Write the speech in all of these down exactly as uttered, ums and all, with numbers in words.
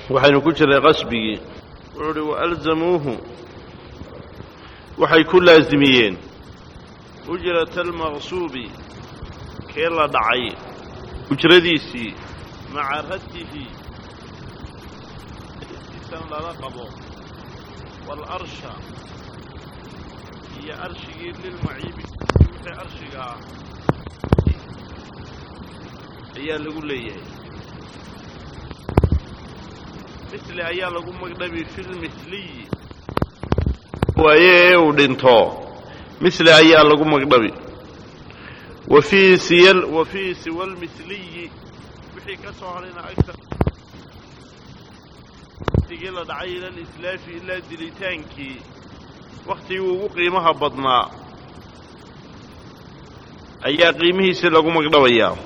waxaynu ku jiray qasbigii wuxuu wa alzamuuhu waxay ku laazimiyeen ujrata almaqsuubi kee la dhacay ujradiisii maca raddihi isan lala qabo waalarsha iyo arshigii lilmaciibi wixii arshiga ah ayaa lagu leeyahay misli ayaa lagu magdhabi filmisliyi waaye uu dhinto misli ayaa lagu magdhabi wa fii siyal wa fii siwal misliyi wixii ka soo harayna agtar waqtigii la dhacay ila alislaafi ilaa dilitaankii waqtigii ugu qiimaha badnaa ayaa qiimihiisi lagu magdhabayaa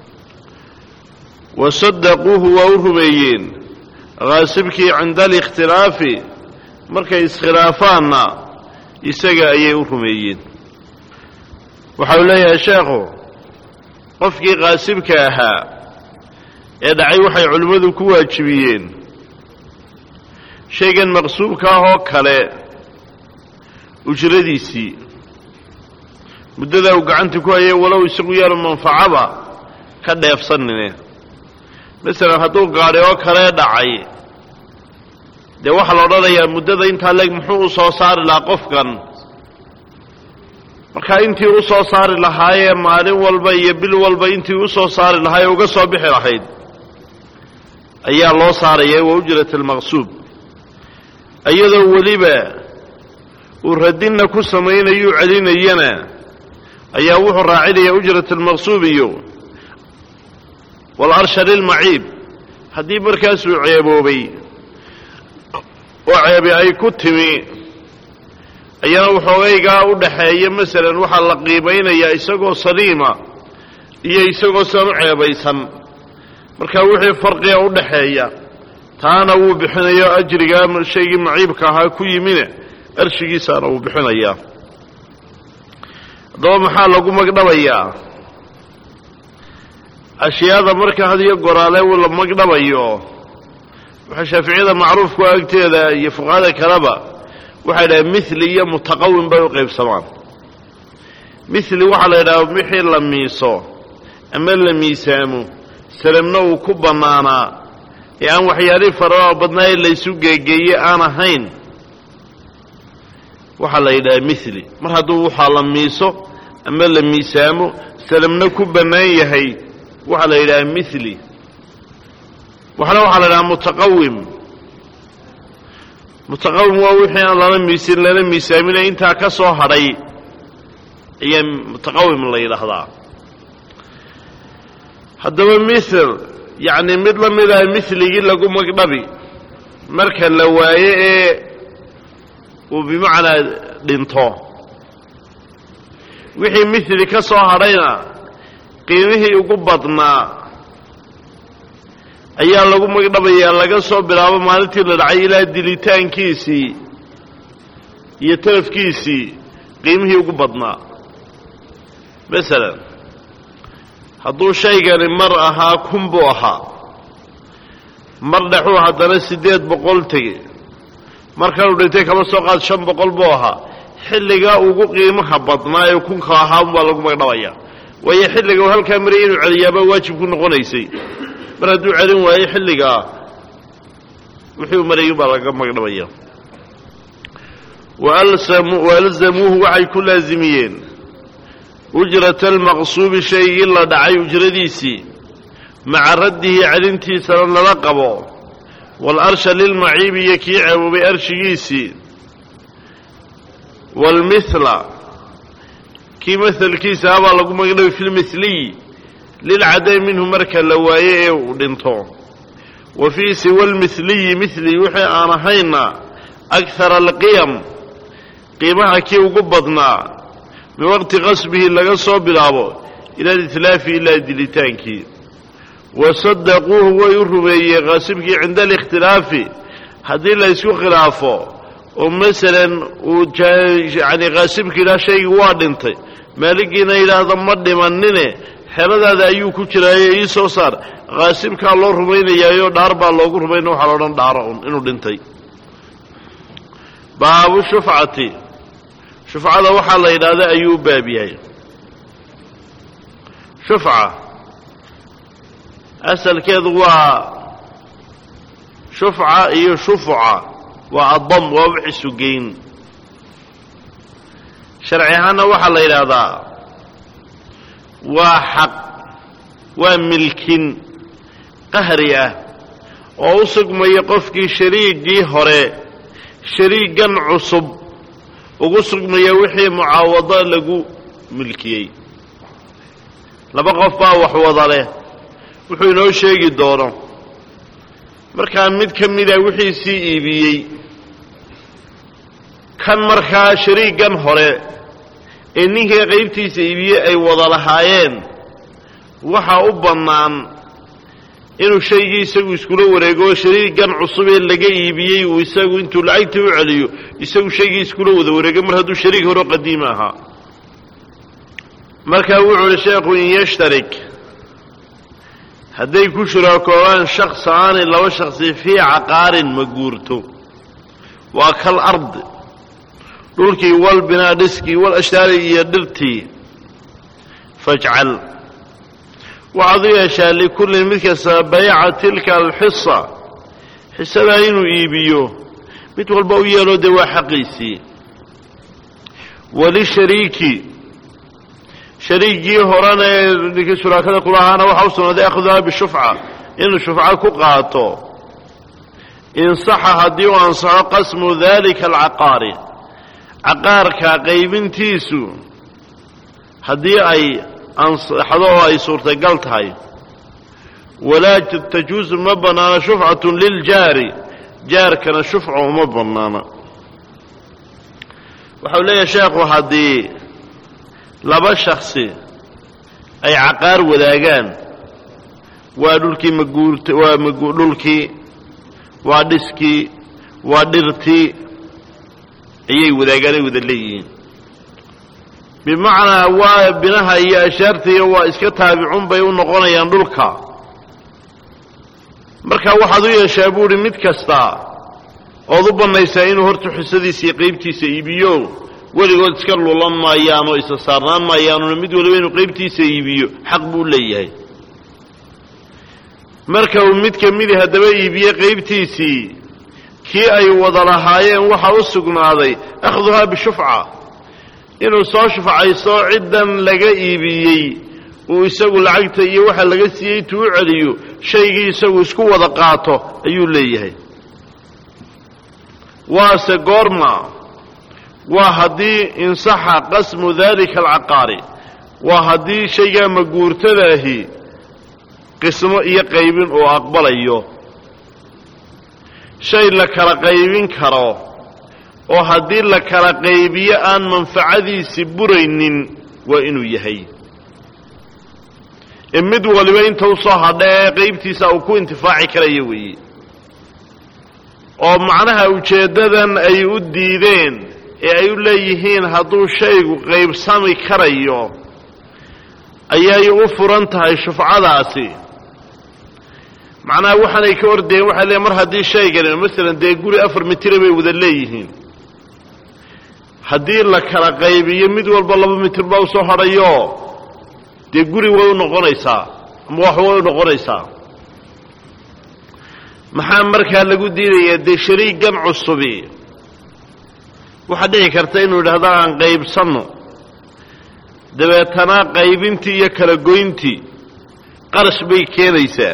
wasaddaquuhu waa u rumeeyeen qaasibkii cinda alikhtilaafi markay iskhilaafaanna isaga ayay u rumeeyeen waxau leeyahay sheekhu qofkii qaasibka ahaa ee dhacay waxay culimmadu ku waajibiyeen shaygan maqsuubka ah oo kale ujradiisii muddadaa uu gacanta ku hayay walow isagu yaanu manfacaba ka dheefsanine masalan hadduu gaadhi oo kale dhacay dee waxaa la odhanayaa muddada intaa leeg muxuu u soo saari lahaa qofkan markaa intii u soo saari lahaayee maalin walba iyo bil walba intii u soo saari lahaa ee uga soo bixi lahayd ayaa loo saaraya waa ujrat almaqsuub iyadoo weliba uu radinna ku samaynayuu celinayana ayaa wuxuu raacinaya ujrat almaqsuub iyo walarsha lilmaciib haddii markaasuu ceeboobay oo ceebi ay ku timi ayana waxoogaygaa u dhaxeeya masalan waxaa la qiimaynayaa isagoo saliima iyo isagoo san u ceebaysan markaa wixii farqiga u dhaxeeya taana wuu bixinayo ajrigaa shaygii maciibka ahaa ku yimine arshigiisaana wuu bixinayaa haddaba maxaa lagu magdhabayaa ashyaada marka had iyo goraale la magdhabayo waxaa shaaficiyada macruufku agteeda iyo fuqahada kaleba waxay dhahaan mithli iyo mutaqawim bay u qaybsamaan mithli waxaa la yidhaha wixii la miiso ama la miisaamo salamna uu ku bannaanaa ee aan waxyaalihii faraha badnaa ee laysu geegeeye aan ahayn waxaa la yidhaha mithli mar hadduu waxaa la miiso ama la miisaamo salamna ku bannaan yahay waxaa la yidhaha mithli waxna waxaa la yidhaha mutaqawim mutaqawim waa wixii aan lala miisin lala miisaaminay intaa ka soo hadhay ayaa mutaqawim la yidhaahdaa haddaba mithil yacni mid la mid ah mithligii lagu magdhabi marka la waayo ee uu bimacnaa dhinto wixii mithli ka soo hadhayna qiimihii ugu badnaa ayaa lagu magdhabayaa laga soo bilaabo maalintii la dhacay ilaa dilitaankiisii iyo talafkiisii qiimihii ugu badnaa masalan hadduu shaygani mar ahaa kun buu ahaa mar dhexuu haddana siddeed boqol tege markanuu dhintay kama soo qaad shan boqol buu ahaa xilligaa ugu qiimaha badnaa ee kunka ahaa unbaa lagu magdhabayaa waayo xilliga uu halkaa marayay inuu celiyaabaa waajib ku noqonaysay mar hadduu celin waayo xilligaa wixii u marayay baa laga magdhabaya waalzamuuhu waxay ku laazimiyeen ujrata almaqsuubi shaygii la dhacay ujradiisii maca raddihi celintiisana lala qabo waalarsha lilmaciibi iyo kii ceeboobay arshigiisii waalmithla kii mahalkiisa abaa lagu magdhabay fi lmithliyi lilcadami minhu marka la waayo ee uu dhinto wa fii siwa almithliyi mithli wixii aan ahaynna akthara alqiyam qiimaha kii ugu badnaa min waqti qasbihi laga soo bilaabo ila alitlaafi ilaa dilitaankii wasaddaquuhu way u rumeeyeen qaasibkii cinda alikhtilaafi haddii la ysku khilaafo oo masalan uu yani qaasibkii idhaha shaygii waa dhintay maaligiina yidhaahdo ma dhimanine xeradaada ayuu ku jiraaye ii soo saar qaasimkaa loo rumaynayaayo dhaar baa loogu rumayna waxaa loodhan dhaaro un inuu dhintay. baabu shufcati shufcada waxaa la yidhaahdaa ayuu u baab yahay. shufca asalkeedu waa shufca iyo shufuca waa addam waa wixii sugeyn. sharci ahaanna waxaa la yidhaahdaa waa xaq waa milkin qahri ah oo u sugmaya qofkii shariigii hore shariigan cusub ugu sugmaya wixii mucaawado lagu milkiyey. laba qof baa wax wada leh wuxuu inoo sheegi doono markaa mid ka mida wixiisii iibiyey kan markaa shariigan hore ee ninkai qaybtiisa iibiyey ay wada lahaayeen waxaa u bannaan inuu shaygii isagu iskula wareego shariigan cusub ee laga iibiyey uu isagu intuu lacagtii u celiyo isagu shaygii iskula wada wareego mar hadduu shariig hore qadiim ahaa. markaa wuxuu uhi sheekhu in yashtarik hadday ku shuraakoobaan shaksaani laba shaksi fii caqaarin ma guurto waa kal ardi dhulkii wal binaa dhiskii wal ashtaari iyo dhirtii fajcal waxaad u yeeshaa likullin mid kasta bayca tilka alxisa xisadaa inuu iibiyo mid walba u yeelo dee waa xaqiisii. walishariiki shariigii horena ee ninkii shuraakada kulahaana waxaa u sugnaaday akhduhaa bishufca inuu shufca ku qaato insaxa haddii uu ansaxo qasmu dalika alcaqaari caqaarka qaybintiisu haddii ay ansaxdo oo ay suurtagal tahay. walaa tajuusu ma bannaana shufcatun liljaari jaarkana shufca uma bannaana. waxau leeyahay sheekhu haddii laba shaksi ay caqaar wadaagaan waa dhulkii maguurt waa magu dhulkii waa dhiskii waa dhirtii ayay wadaagaan ay wada leeyihiin. bimacnaa waa binaha iyo ashaartiiya waa iska taabicun bay u noqonayaan dhulka. marka waxaad u yeeshaa buuhi mid kasta ood u bannaysaa inuu horta xisadiisa iyo qaybtiisa iibiyo weligood iska lulan maayaanoo isa saarnaan maayaanuna mid waliba inuu qaybtiisa iibiyo xaq buu leeyahay. marka uu mid ka midi haddaba iibiye qaybtiisii kii ay wada lahaayeen waxaa u sugnaaday akhduhaa bishufca inuu soo shufcaysto ciddan laga iibiyey uu isagu lacagta iyo waxa laga siiyey intuu u celiyo shaygii isagu isku wada qaato ayuu leeyahay. waase goorma waa haddii insaxa qasmu dalika alcaqaari waa haddii shaygaa maguurtadaahi qismo iyo qaybin uu aqbalayo. shay la kala qaybin karo oo haddii la kala qaybiyo aan manfacadiisi buraynin waa inuu yahay. ee mid waliba inta u soo hadha ee qaybtiisa uu ku intifaaci karayo weeye. oo macnaha ujeeddadan ay u diideen ee ay u leeyihiin hadduu shaygu qaybsami karayo ayay u furan tahay shufcadaasi. macnaha waxaanay ka ordayeen waxay leeyiin mar haddii shaygani masalan dee guri afar mitira bay wada leeyihiin haddii la kala qaybiyo mid walba laba mitir baa u soo hadhayo dee guri way u noqonaysaa ama wax way u noqonaysaa. maxaa markaa lagu diidayaa dee shariigan cusubi waxaa dhici karta inuu yidhahdo aan qaybsanno dabeetana qaybintii iyo kala goyntii qarash bay keenaysaa.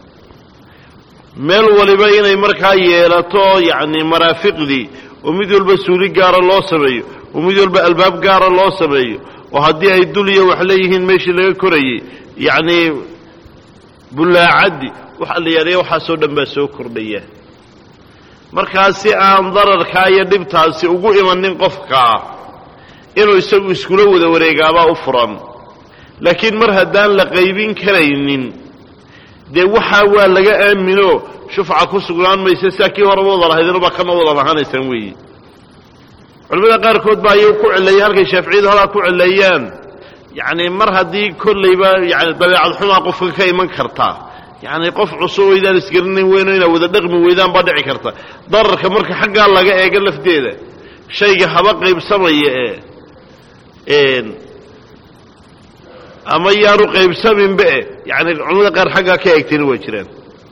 meel waliba inay markaa yeelato yacni maraafiqdii oo mid walba suuli gaara loo sameeyo oo mid walba albaab gaara loo sameeyo oo haddii ay dul iyo wax leeyihiin meeshii laga korayey yacni bullaacaddi waxa la yaaliya waxaasoo dhan baa soo kordhaya. markaas si aan dararkaa iyo dhibtaasi ugu imanin qofkaa inuu isagu iskula wada wareegaabaa u furan. laakiin mar haddaan la qaybin karaynin dee waxaa waa laga aamino shufca ku sugnaan maysa sidaa kii horeba wada lahaydinubaa kana wada lahanaysaan weeye. culimmada qaarkood baa ayuu ku cileeyey halkay shaaficiyadu halaa ku cileeyaan يعني مر هدي كل يبا يعني طبيعة حما قف كي من كرتا يعني قف عصو إذا نسقرني وينه وإذا دغم وإذا بدع كرتا ضر كمرك حق الله جاء قال في ديده شيء حبقي بسمي إن أما يارق بسمين بقى يعني عمود غير حقا كيكتين وجرين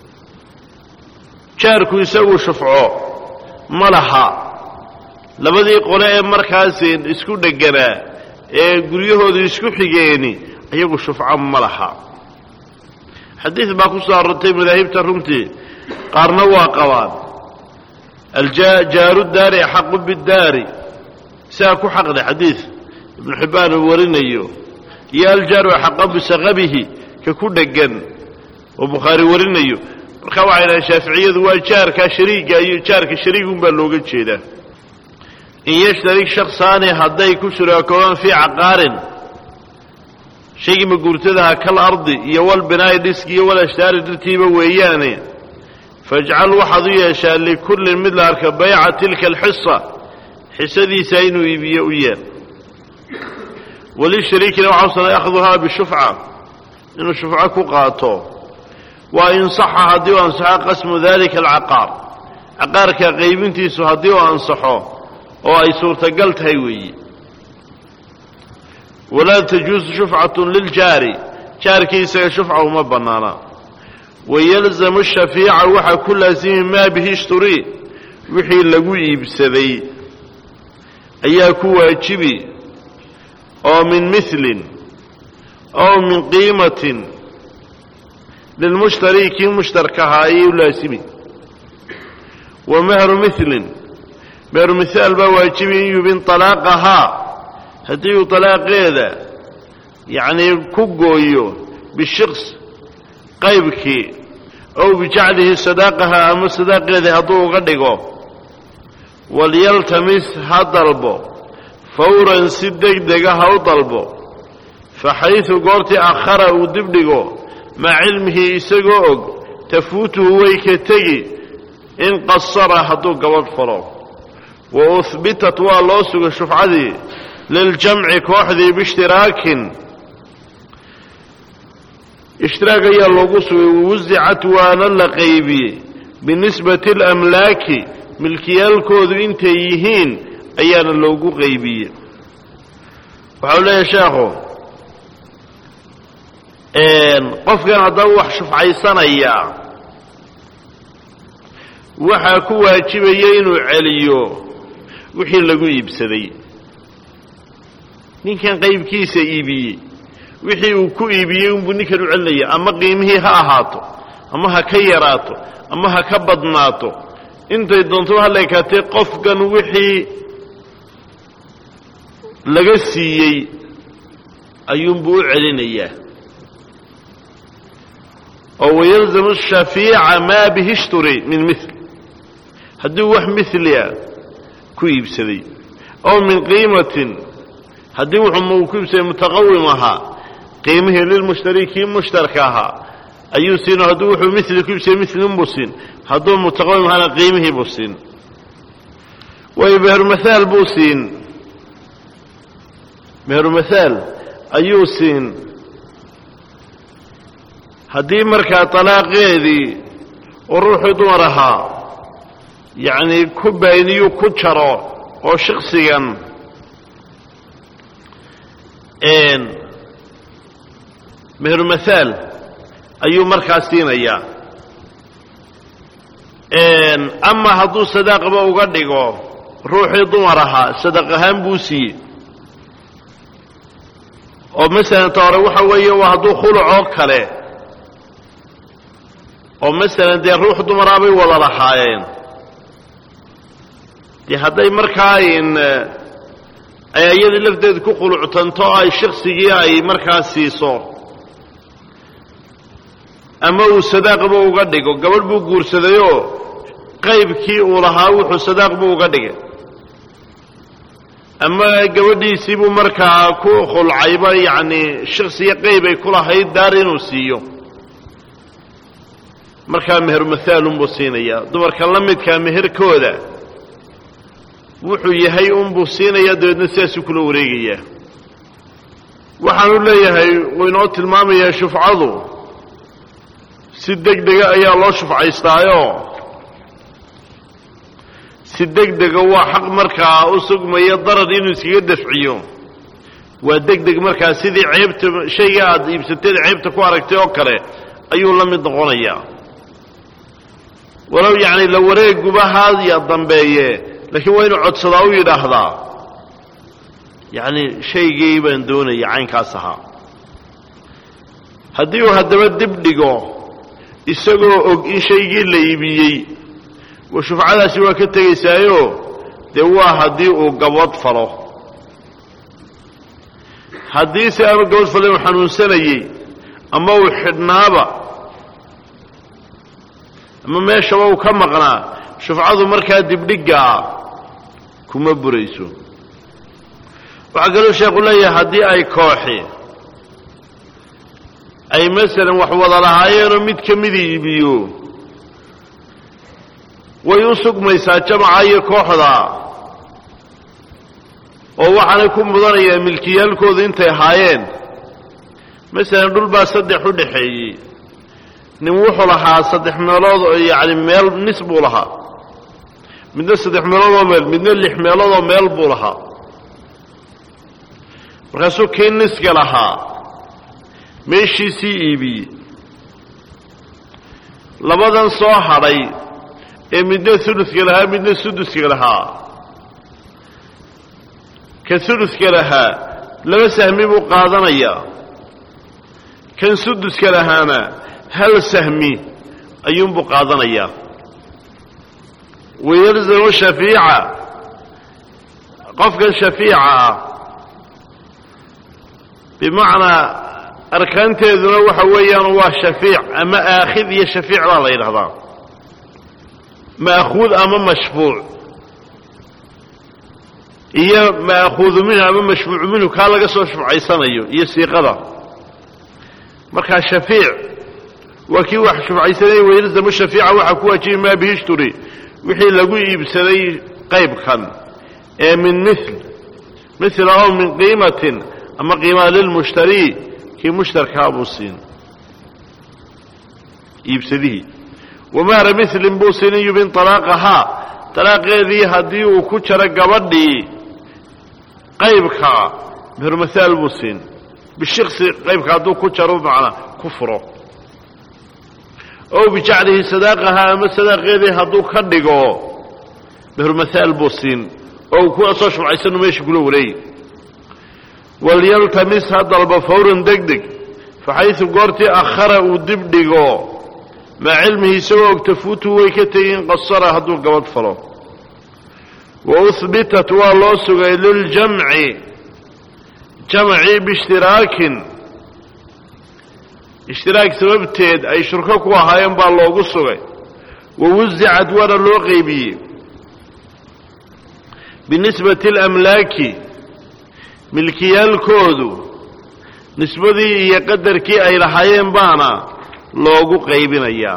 شاركوا يسووا شفعوا ملحا لبدي قراء مركزين اسكو دغنا ee guryahooda isku xigeeni ayagu shufca malaha xadiis baa ku soo rotay madaahibta runtii qaarna waa qabaan aljaaru daari xaq bidaari saa ku xaqda xadiis ibn hibban warinayo ya aljaaru xaq bisaqabihi ka ku dhagan oo bukhari warinayo marka waxa ay shaafiiciyadu waa jaarka shariiga iyo jaarka shariigun baa looga jeedaa إن يشترك شخصان هدي كشراكوان في عقار شيء ما قلت لها كالأرض يوال بناء ديسك يوال أشتار الترتيب وإياني فاجعلوا حظية شان لكل مثل أركب بيع تلك الحصة حسدي سين ويبيا ويان وللشريك لو عصنا يأخذها بالشفعة إنه الشفعة كقاطو وإن صح هدي وأنصح قسم ذلك العقار عقارك غيبنتي سهدي وأنصحه oo ay suurtagal tahay weeye wala tajuz shuf'atun lil jari jarkiisa shuf'a uma banaana wayalzam ash-shafi'a waxa kulazim ma bihi ishturi wixii lagu iibsaday ayaa ku waajibi oo min mithlin oo min qiimatin lil mushtariki mushtarkaha ay laasimi wa mahru mithlin بير مثال بواجب يبين طلاقها هدي طلاق هذا يعني كوغويو بالشخص قيبك او بجعله صداقها اما صداق هذا هدو غدغو وليلتمس هضربو فورا سدق دغها وطلبو فحيث قرت اخر ودبدغو مع علمه اسغو تفوته ويكتغي ان قصر هدو قبل فرو وأثبتت والله الشفعة للجمع كوحدي باشتراك اشتراك يا اللغوص ووزعت وانا اللقيبي بالنسبة الأملاك ملكي الكود انتيهين ايانا اللغو غيبية وحولا يا شاخو ان قف كان ادوح شفعي صنايا وحا كوا جبيين عليو wixii lagu iibsaday ninkan qaybkiisa iibiyay wixii uu ku iibiyay uu ninkan u celinaya ama qiimihii ha ahaato ama ha ka yaraato ama ha ka badnaato intay doonto waxa la kaatay qofkan wixii laga siiyay ayuu buu celinayaa oo yalzamu ash-shafi'a ma bihi ishturi min mithl hadii wax mithliya كويب سدي أو من قيمة هدي وحمو كويب سدي متقومها قيمه للمشتركين مشتركاها أيو سين هدو وحو مثل كويب سدي مثل بوسين هدو متقوم على قيمه بوسين ويبهر مثال بوسين بهر مثال أيو سين هدي مركا طلاق غيدي وروح دورها يعني كبيني وكتشرو او شخصيا ان مهر مثال ايو مركزين ايا ان اما هدو صداق با uga dhigo ruuxii dumaraha sadaqahan buusi oo mesela toore waxa weeye waa hadu khuluco kale oo mesela de ruux dumaraha bay wada lahaayeen hadday markaa in ayayada lafteed ku quluctanto ay shakhsigii ay markaa siiso ama uu sadaaqba uga dhigo gabadh buu guursadayo qaybkii uu lahaa wuxuu sadaaqba uga dhigay ama gabadhiisii buu markaa ku khulcayba yani shakhsiga qayb ay ku lahayd daar inuu siiyo markaa meher mathaalun buu siinayaa dumarka la midkaa meherkooda wuxuu yahay un buu siinayaa dabeedna sidaasuu kula wareegayaa waxaan u leeyahay waynoo tilmaamayaa shufcadu si degdega ayaa loo shufcaystaayo si degdega waa xaq markaa u sugmaya darar inuu iskaga dafciyo waa degdeg markaa sidii ceebta shayga aad iibsateed ceebta ku aragtay oo kale ayuu la mid noqonayaa walow yacni la wareeguba haadiya dambeeye laakiin waa inuu codsadaa u yidhaahdaa yacni shaygii baan doonaya caynkaas ahaa haddii uu haddaba dib dhigo isagoo og in shaygii la iibiyey wa shufcadaasi waa ka tegaysaayo dee waa haddii uu gabadh falo haddii se aanu gabadh falin uu xanuunsanayey ama uu xidhnaaba ama meeshaba uu ka maqnaa shufcadu markaa dibdhiggaa kuma burayso waxaa kaloo sheekhu leeyahay haddii ay kooxi ay masalan wax wada lahaayeenoo mid ka mid iibiyo way u sugmaysaa jamaca iyo kooxda oo waxaanay ku mudanayaan milkiyaalkooda intay ahaayeen masalan dhul baa saddex u dhaxeeyey nin wuxuu lahaa saddex meelood oo yacni meel nis buu lahaa midna saddex meelood oo meel midna lix meelood oo meel buu lahaa markaasuu kii niska lahaa meeshiisii iibiyey labadan soo hadhay ee midna uluska lahaa midna suduska lahaa ka uluska lahaa laba sahmi buu qaadanayaa kan suduska lahaana hal sahmi ayuunbuu qaadanayaa wayalzamu shafiica qofkan shafiica ah bimacnaa arkaanteeduna waxa weeyaan waa shafiic ama aakhid iyo shafiic baa la yidhahdaa ma'khuud ama mashfuuc iyo ma'khuudu minhu ama mashfuucu minhu kaa laga soo shufcaysanayo iyo siiqada markaa shafiic waa kii wax shufcaysanayay wayalzamu shafiica waxaa ku waajibi maa bihi ishturi wixii lagu iibsaday qaybkan ee min mil mila oo min qiimatin ama qiimaa lilmushtari kii mushtarkaa buu siin iibsadihii wamaara milin buu siin in yubin talaaqahaa talaaqeedii haddii uu ku jaro gabadhii qaybka mehermahaal buu siin bishiksi qaybka hadduu ku jaro macnaa ku furo ow bijaclihi sadaaqahaa ama sadaaqeedii hadduu ka dhigo mehermahaal buu siin oo uu kuwa soo shufcaysanu meesha kula wareey walyaltamis ha dalba fawran deg deg faxaysu goortii akhara uu dib dhigo maa cilmihi isagoo og tafuutu way ka tegin qasara hadduu gabadh falo wa uhbitat waa loo sugay liljamci jamcii biishtiraakin ishtiraak sababteed ay shurko ku ahaayeen baa loogu sugay wa wusicad waana loo qaybiyey binisbati alamlaaki milkiyaalkoodu nisbadii iyo qadarkii ay lahaayeen baana loogu qaybinayaa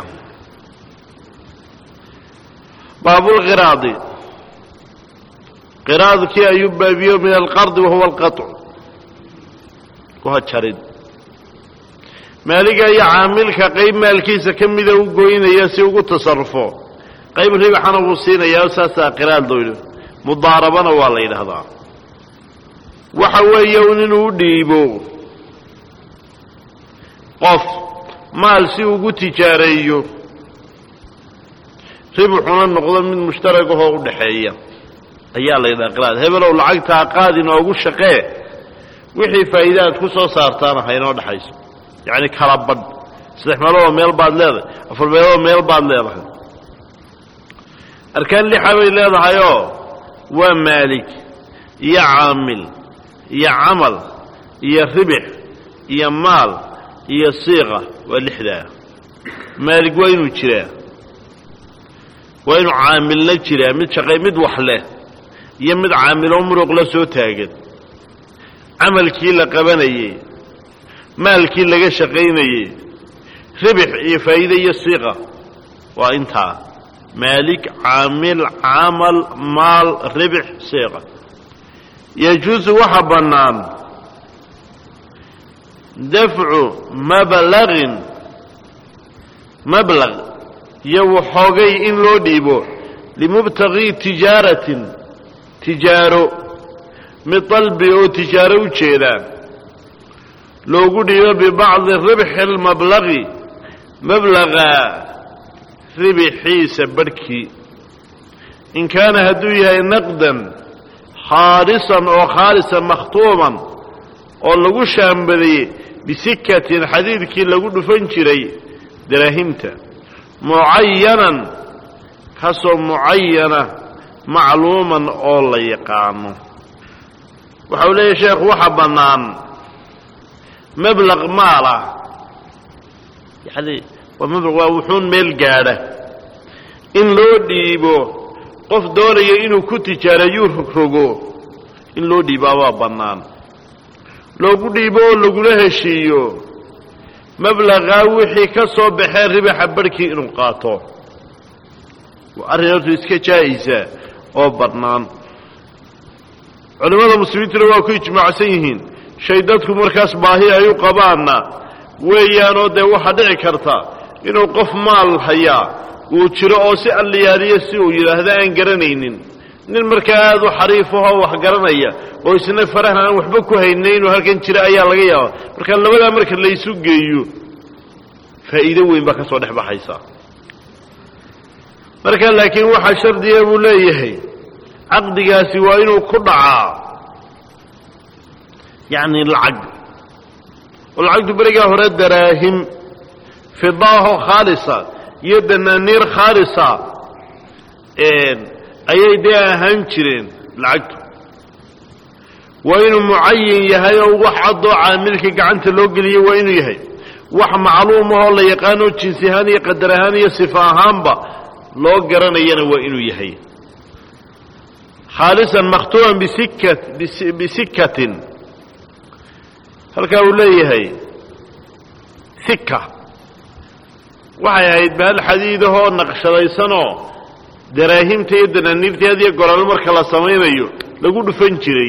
baabulqiraadi qiraadkii ayuu baabiyo min alqardi wahuwa alqaطcu waa jarid maaliga iyo caamilka qayb maalkiisa ka mida u goynaya si ugu tasarufo qayb ribaxana wuu siinayaa saasaa qiraad loo yidhi mudaarabana waa la yidhaahdaa waxa weeye un inuu u dhiibo qof maal si ugu tijaareeyo ribuxuna noqdo mid mushtaragahoo u dhaxeeya ayaa la yidhaha qiraad hebelow lacagtaa qaadi noogu shaqee wixii faa'iide aad ku soo saartaana haynoo dhaxayso yacni kala badh saddex meeloodoo meel baad leedahay afar meeloodoo meel baad leedahay arkaan lixa bay leedahayoo waa maalik iyo caamil iyo camal iyo ribix iyo maal iyo siiqa waa lixdaa maalig waa inuu jiraa waa inuu caamilna jiraa mid shaqay mid wax leh iyo mid caamiloo muruq la soo taagan camalkii la qabanayey maalkii laga shaqaynayey ribix iyo faa'iide iyo siiqa waa intaa maalik caamil camal maal ribix siiqa yajuusu waxa bannaan دفع مبلغ مبلغ يوحوغي إن لو ديبو لمبتغي تجارة تجارة مطلب أو تجارة وشيران لو قديو ببعض الربح المبلغ مبلغ ربحي سبركي إن كان هدوية نقدا خالصا أو خالصا مخطوما أو لغو شامبري بسكة حديد كي لغو دفنشري دراهمتا معينا خاصة معينة معلوما أو ليقام وحولي يا شيخ وحبنان مبلغ ماله يعني ومبلغ وحون ميل قاده إن لو ديبو قف دوري إنو كتجارة يرهقرقو إن لو ديبا بنان لو ديبو لو لهشيو مبلغ وحي كسو بحير ربح بركي إنو قاطو وأريناتو إسكا جائزة أو بنان علماء المسلمين تلواكو يجمع سيهين شيداتكم مركز باهي أيو قبانا ويانو دي وحا دعي كرتا إنو قف مال حيا وشراء سئل ليالي السيو يلهذا أن قرنين نين مركز حريفها وحقرنيا ويسنا فرحنا وحبكو هينين وهلكن شراء أيا لغيا مركز لولا مركز ليسو جيو فإذا وين بك صالح بحيسا مركز لكن وحا شرد يابو ليهي عقد قاسي وإنو قدعا يعني العقد والعقد برقا هرد دراهم فضاه خالصة يدنا نير خالصة أي ديها هنشرين العقد وإنه معين يهي وحضو عاملك قعنت اللوغلية وإنه يهي وح معلومه اللي يقانو تشنسيهاني يقدرهاني يصفاهان با لوغران ينو وإنه يهي خالصا مختوما بسكة بسكة هل كانوا ليهي سكة waxay ahayd bahal xadiidahoo naqshadaysanoo daraahimta iyo dananiirteediiyo goralo marka la samaynayo lagu dhufan jiray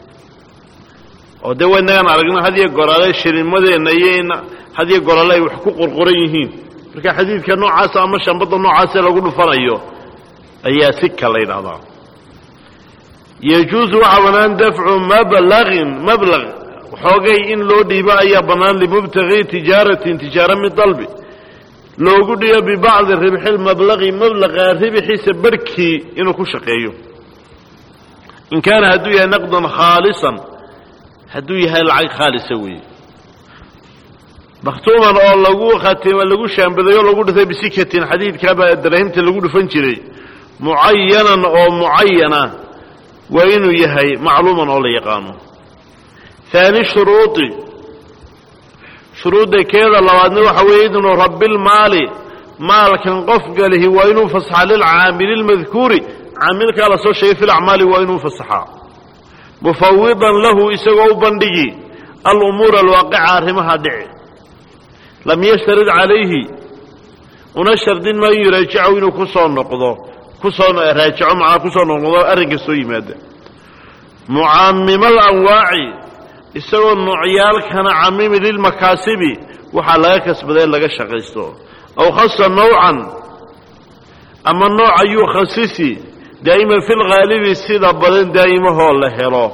oo dee waynagaan aragna hadiyo gorale shirimadeenna iyo in hadiyo gorale ay wax ku qorqoran yihiin marka xadiidka noocaasa ama shambada noocaasa lagu dhufanayo ayaa sika la yidhaahdaa yajuusu waxaa banaan dafcu mablagin mablag xoogay in loo dhiibo ayaa bannaan limubtagii tijaaratin tijaara min dalbi loogu dhiyo bibacdi ribxi lmablaqi mablaqa ribxiisa barhkii inuu ku shaqeeyo in kaana hadduu yahay naqdan khaalisan hadduu yahay lacag khaalisa weeye makhtuuman oo lagu khatima lagu shaambadayo o lagu dhintay bisikatin xadiidkaabaa daraahimta lagu dhufan jiray mucayanan oo mucayana waa inuu yahay macluuman oo la yaqaano haani shuruudi shuruudda keeda labaadna waxa weeye idnu rabbilmaali maalkan qofka lihi waa inuu fasaxa lilcaamili lmadkuuri caamilkaa la soo sheegay fi lacmaali waa inuu fasaxaa mufawidan lahu isagoo u bandhigi alumuura alwaaqica arrimaha dhici lam yashtarid calayhi una shardin maayo yuraajicahu inuu ku soo noqdo kusoo raajico macnaa kusoo noqdo arrinka soo yimaada mucaamima alanwaaci isagoo noocyaalkana camimi lilmakaasibi waxaa laga kasbaday laga shaqaysto aw khasa nawcan ama nooc ayuu khasisi daa'iman fi lghaalibi sida badan daa'imahoo la helo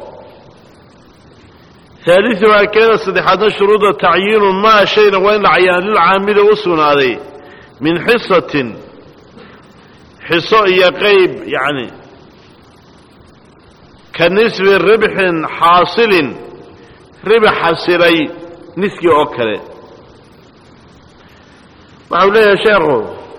haaliuhaa keeda saddexaadna shuruuda tacyiinu maa shayna waa in la cayaan lilcaamili u sugnaaday min xisatin xiso iyo qayb yani ka nisbi ribxin xaasilin riba xasilay niskii oo kale waxau leeyahay sheekhu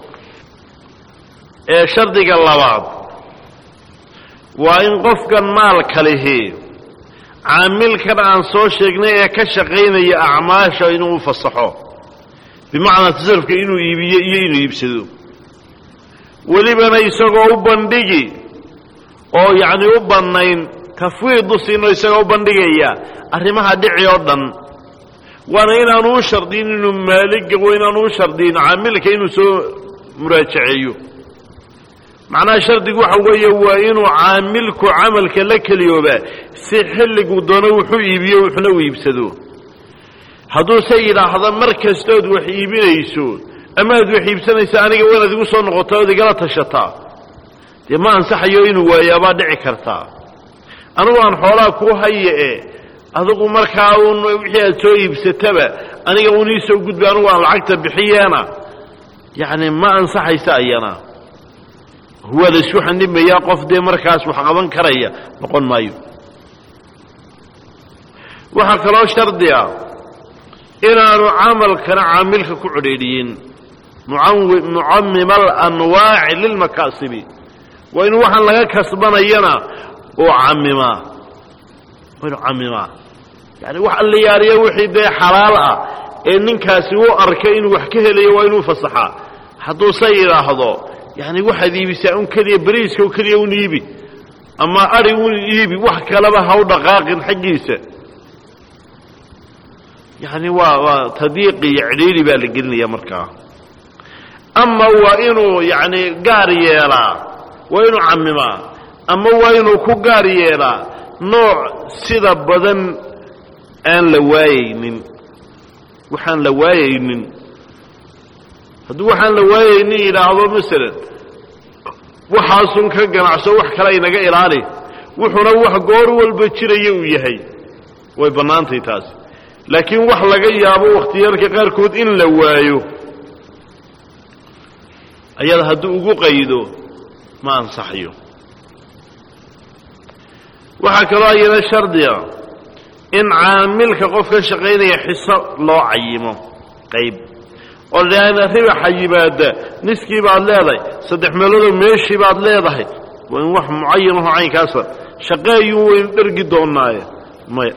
ee shardiga labaad waa in qofkan maalka lihi caamilkan aan soo sheegnay ee ka shaqaynaya acmaasha inuu u fasaxo bimacnaa tasarufka inuu iibiyo iyo inuu iibsado welibana isagoo u bandhigi oo yacni u bannayn tafwiidu siino isagoo u bandhigaya arrimaha dhici oo dhan waana inaanu u shardin inuu maaliga waa inaanu u shardin caamilka inuu soo muraajaceeyo macnaha shardigu waxa weeye waa inuu caamilku camalka la keliyooba si xilliguu doono wuxuu iibiyo wuxuna u iibsado hadduu say yidhaahda mar kastood wax iibinayso amaad wax iibsanaysa aniga wanaad igu soo noqotaa ood igala tashataa dee ma ansaxayo inuu waayaabaa dhici kartaa anigu aan xoolaa kuu haye e adigu markaa uun wixii aad soo iibsataba aniga uun ii soo gudba anigu aan lacagta bixiyeena yacni ma ansaxaysa ayana huwa la isku xanimayaa qof dee markaas wax qaban karaya noqon maayo waxaa kaloo shardi ah inaanu camalkana caamilka ku codheedhiyin mucamima alanwaaci lilmakaasibi waa inuu waxaan laga kasbanayana uu camimaa waa inuu camimaa yani wax alliyaariya wixii dee xalaal ah ee ninkaasi u arkay inuu wax ka helayo waa inuu fasaxaa hadduu say yidhaahdo yani waxaad iibisaa un keliya beriiska oo keliya un iibi ama ari un iibi wax kaleba ha u dhaqaaqin xaggiisa yani waa waa tadiiqi iyo cidhiidhi baa la gelinaya markaa ama waa inuu yani gaar yeelaa waa inuu camimaa ama waa inuu ku gaar yeelaa nooc sida badan aan la waayaynin waxaan la waayaynin hadduu waxaan la waayaynin yidhaahdo masalan waxaasun ka ganacso wax kale inaga ilaali wuxuuna wax goor walba jiraya uu yahay way bannaantay taasi laakiin wax laga yaabo wakhtiyaalka qaarkood in la waayo ayada hadduu ugu qaydo ma ansaxayo waxaa kaloo ayana shardiga in caamilka qof ka shaqaynaya xiso loo cayimo qayb oo leana ribaxa yimaada niskii baad leedahay saddex meeloodoo meeshii baad leedahay waa in wax mucayan aho caynkaasa shaqeeyuu waynu dhergi doonaaye maya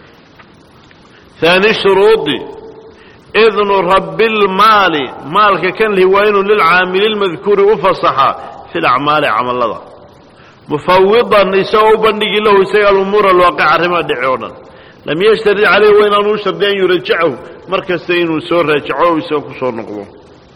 ثاني شروط إذن رب المال مالك كان لهوين للعامل المذكور وفصحا في الأعمال عمل الله مفوضا يسوء بني له سيء الأمور الواقعة رما دعونا لم يشتري عليه وين أنه شردين يرجعه مركز سين وسور رجعه ويسوء كسور نقضه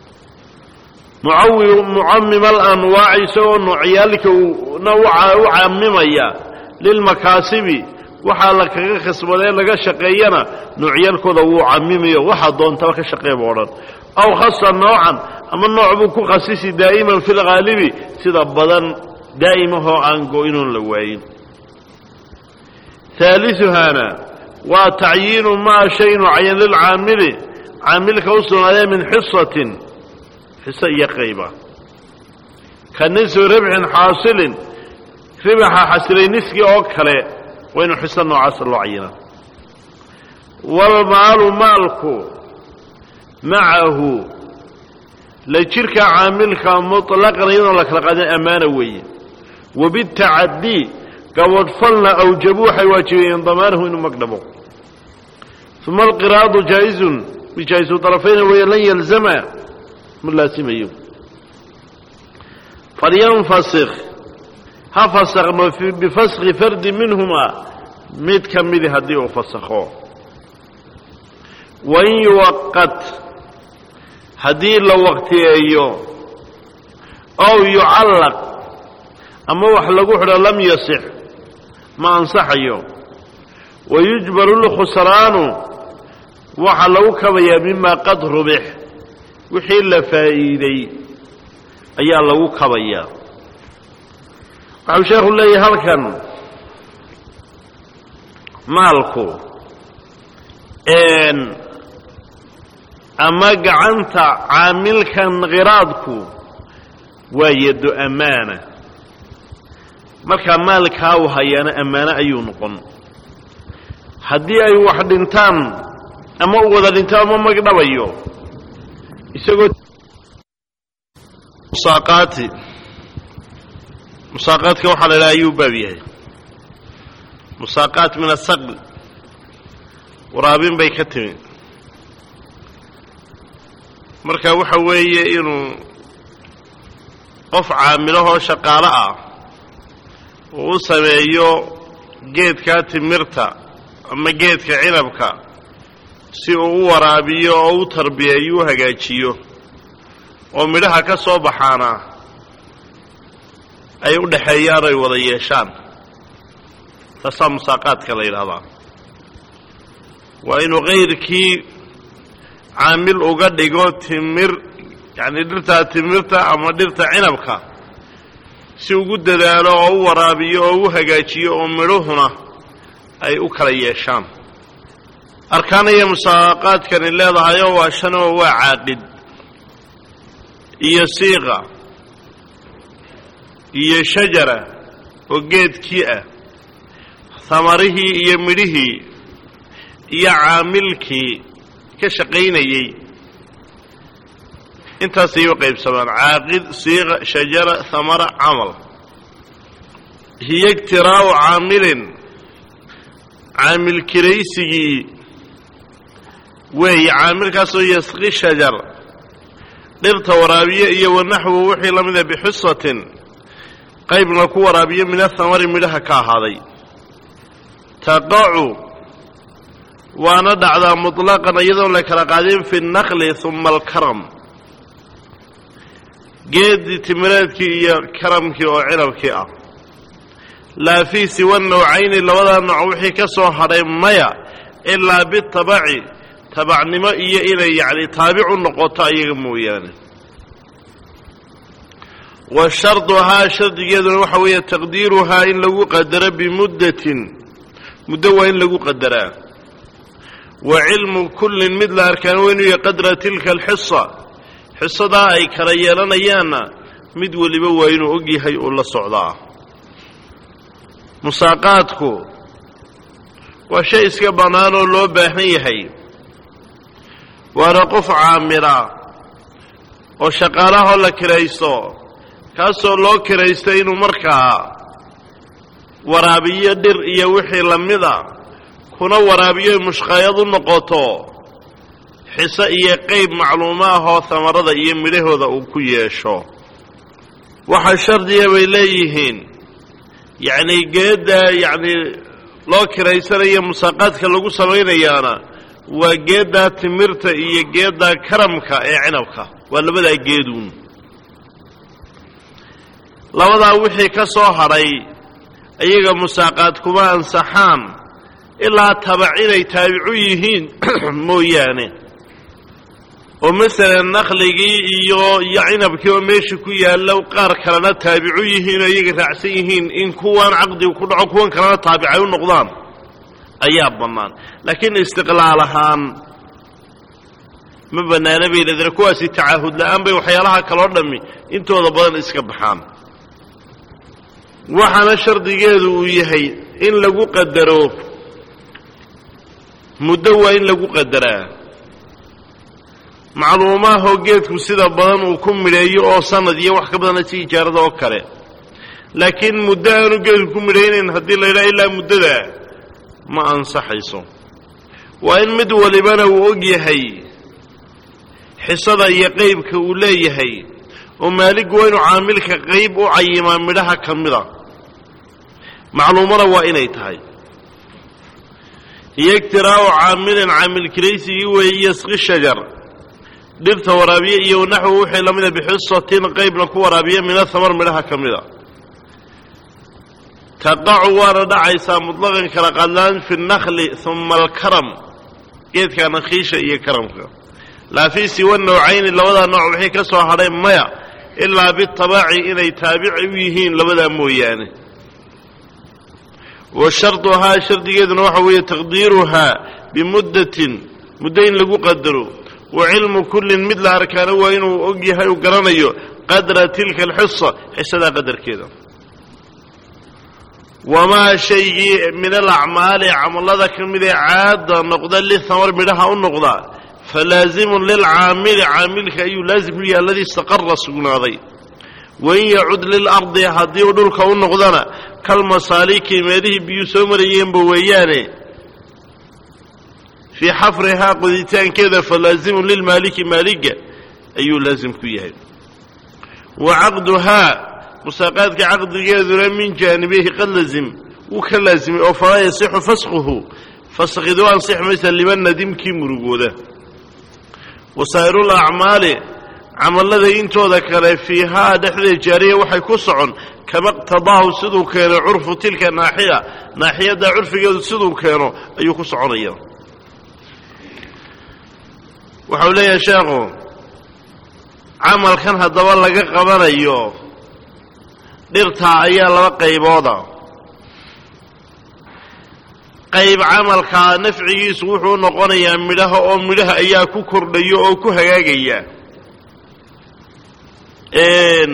معمم الأنواع يسوء أنه عيالك نوع وعمم إياه للمكاسب waxaa la kaga khasbaday laga shaqeeyana noocyalkooda wuu camimiyo waxa doontaba ka shaqeeyba oo dhan aw khassa noocan ama nooc buu ku khasisi daa'iman fil ghaalibi sida badan daa'imaho aan gooynoon la waayin ثالثهانا وتعيين ما شيء عين للعامل عاملك وصلنا من حصة حصة يقيبة كنسو ربح حاصل ربح حاصل نسكي أوكله وين حسن عصر العينة والمال مالك معه لشرك عاملك مطلقا ينلك لقد أمانة وي وبالتعدي قد فلنا أو جبوح واجبين ضمانه إنه مقدمه ثم القراض جائز بجائز طرفين ولن يلزم من لا سميه فلينفسخ هفسخ بفسخ فرد منهما ميت كمدي هدي وفسخوه وإن يوقت هدي لو وقتي أيوه أو يعلق أما وحلقوه لم يصح ما أنصح أيوه ويجبر له خسران وحلوك ويا مما قد ربح وحيل فائدي أيا لوك ويا waxau sheekhu leeyahay halkan maalku ama gacanta caamilkan qiraadku waa yado ammaana markaa maalkaa u hayaana ammaano ayuu noqon haddii ay wax dhintaan ama u wada dhintaan ama magdhabayo isagoo musaaqaati musaaqaadka waxaa la idhaha ayuu baab yahay musaaqaat min asaql waraabin bay ka timi marka waxa weeye inuu qof caamilahoo shaqaalo ah uu u sameeyo geedkaa timirta ama geedka cinabka si uu u waraabiyo oo u tarbiyeeyo u hagaajiyo oo midhaha ka soo baxaana ay u dhaxeeyaan ay wada yeeshaan taasaa musaaqaadka la yidhaahdaa waa inuu kayrkii caamil uga dhigo timir yani dhirta timirta ama dhirta cinabka si ugu dadaalo oo u waraabiyo oo u hagaajiyo oo midhuhuna ay u kala yeeshaan arkaanaya musaaqaadkani leedahay oo waa shan oo waa caaqid iyo siiqa iyo shajara oo geedkii ah samarihii iyo midhihii iyo caamilkii ka shaqaynayay intaas ay u qaybsamaan caaqid siiqa shajara samara camal hiya iktiraa'u caamilin caamil kiraysigii weeye caamilkaasoo yasqi shajar dhirta waraabiye iyo wanaxwu wixii la mida bixusatin qaybna ku waraabiyo min athamari midhaha ka ahaaday taqacu waana dhacdaa muطlaqan iyadoon la kala qaadin fi الnaqli uma alkaram geedi timireedkii iyo karamkii oo cinabkii ah laa fii siwa nawcayni labadaa nooc wixii ka soo hadhay maya ilaa bitabaci tabacnimo iyo inay yacni taabicu noqoto ayaga mooyaane wa sharduhaa shardigeeduna waxa weeye taqdiiruhaa in lagu qadaro bimuddatin muddo waa in lagu qadaraa wa cilmu kullin mid la arkaan weynuya qadra tilka alxisa xisadaa ay kala yeelanayaanna mid weliba waa inuu og yahay oo la socdaa musaaqaadku waa shay iska bannaan oo loo baahan yahay waana qof caamila oo shaqaalahoo la kiraysto kaasoo loo kiraysto inuu markaa waraabiyo dhir iyo wixii la mida kuna waraabiyo mushqaayad u noqoto xiso iyo qayb macluumo ahoo hamarada iyo midhahooda uu ku yeesho waxa shardiya bay leeyihiin yacnii geedda yacnii loo kiraysanayo musaaqaadka lagu samaynayaana waa geeddaa timirta iyo geeddaa karamka ee cinabka waa labadaa geeduun labadaa wixii ka soo hadhay iyaga musaaqaad kuma ansaxaan ilaa tabac inay taabicu yihiin mooyaane oo masalan naqligii iyo iyo cinabkii oo meesha ku yaalla qaar kalena taabicu yihiin oo iyaga raacsan yihiin in kuwan caqdigu ku dhaco kuwan kalena taabicay u noqdaan ayaa bannaan laakiin istiqlaal ahaan ma bannaana bay leedana kuwaasi tacaahud la'aan bay waxyaalaha kaloo dhammi intooda badan iska baxaan waxaana shardigeedu uu yahay in lagu qadaro muddo waa in lagu qadaraa macluumaahoo geedku sida badan uu ku midheeyo oo sanad iyo wax ka badana si ijaarada oo kale laakiin muddo aanu geedku ku midhaynayn haddii la yidhaha ilaa muddadaa ma ansaxayso waa in mid walibana uu og yahay xisada iyo qaybka uu leeyahay oo maaliggu waa inuu caamilka qayb u cayimaa midhaha ka mida macluumana waa inay tahay iyo iktiraa'u caamilin caamil kiraysigii weeye yasqi shajar dhirta waraabiye iyo naxwu wixii la mida bixusatin qaybna ku waraabiya min athamar midhaha ka mida taqacu waana dhacaysaa mutlaqan kala qadlaan fi الnakli uma alkaram geedka nakhiisha iyo karamka laa fii siwa nawcayni labadaa nooc wixii ka soo hadhay maya ilaa bitabaci inay taabici u yihiin labadaa mooyaane wa sharduhaa shardigeeduna waxa weeye taqdiiruhaa bimuddatin muddo in lagu qadaro wa cilmu kullin mid la arkaana waa inuu og yahay uu garanayo qadra tilka alxisa xisadaa qadarkeeda wamaa shaygii min alacmaali camallada ka mid ee caada noqda lithamar midhaha u noqda falaazimun lilcaamili caamilka ayuu laazim ku yahay aladii istaqara sugnaaday wain yacud lilardi haddii uu dhulka u noqdana kalmasaaliki meelihii biyuu soo marayeenba weeyaane fii xafrihaa qoditaankeeda falaazimun lilmaaliki maaliga ayuu laazim ku yahay wa caqduhaa musaaqaadka caqdigeeduna min jaanibihi qad lazim wuu ka laazimay oo falaa yasixu fasquhu fasqidu ansix maysa liman nadimkii murugooda wasaa'irul acmaali camallada intooda kale fiihaa dhexdeed jaariya waxay ku socon kama iqtadaahu siduu keeno curfu tilka naaxiya naaxiyadda curfigeedu siduu keeno ayuu ku soconaya وحولي يا شيخو عمل كان هدوا لقى قبل أيوه dhirtaa ayaa laba qaybooda qayb camalka nafcigiisu wuxuu noqonayaa midhaha oo midhaha ayaa ku kordhayo oo ku hagaagaya een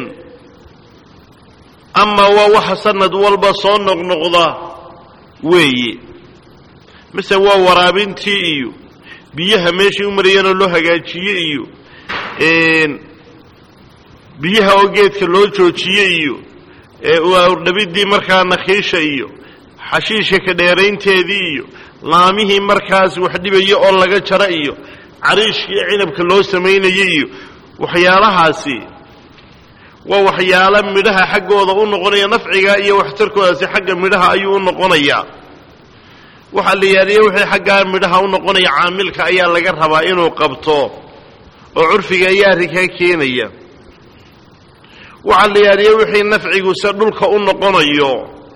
ama waa waxa sanad walba soo noqnoqda weeye mise waa waraabintii iyo biyaha meeshii u marayeen loo hagaajiyay iyo een biyaha oo geedka loo joojiyay iyo ee waa urdabidii markaa nakhiisha iyo xashiisha ka dheeraynteedii iyo laamihii markaas wax dhibayo oo laga jara iyo cariishkii cinabka loo sameeyay iyo waxyaalahaasi waa waxyaalo midhaha xaggooda u noqonaya nafciga iyo waxtarkoodaasi xagga midhaha ayuu u noqonayaa waxa la yaariyo wixii xagga midhaha u noqonaya caamilka ayaa laga rabaa inuu qabto oo curfiga ayaa rika keenaya waxa la yaariyo wixii nafcigu sa dhulka u noqonayo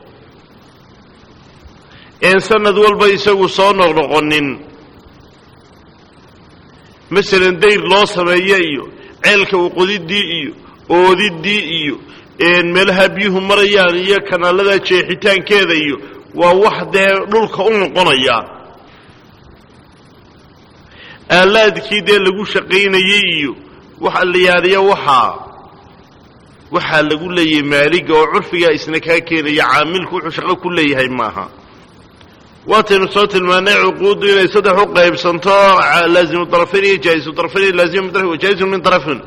in sanad walba isagu soo noqnoqonin misalan dayr loo sameeyo iyo ceelka u qodidii iyo oodidii iyo een meelaha biyuhu marayaan iyo kanaalada jeexitaankeeda iyo waa wax dee dhulka u noqonaya aalaadkii dee lagu shaqaynayay iyo waxa la yaariyo waxa waxa lagu leeyahay maaliga oo curfiga isna ka keenaya caamilku wuxuu shaqo ku leeyahay maaha waataynu soo tilmaanay cuquudu inay saddex u qaybsanto laazimu طرفين iyo jaa'izu طرفين laazimu طرف iyo jaa'izu min طرفين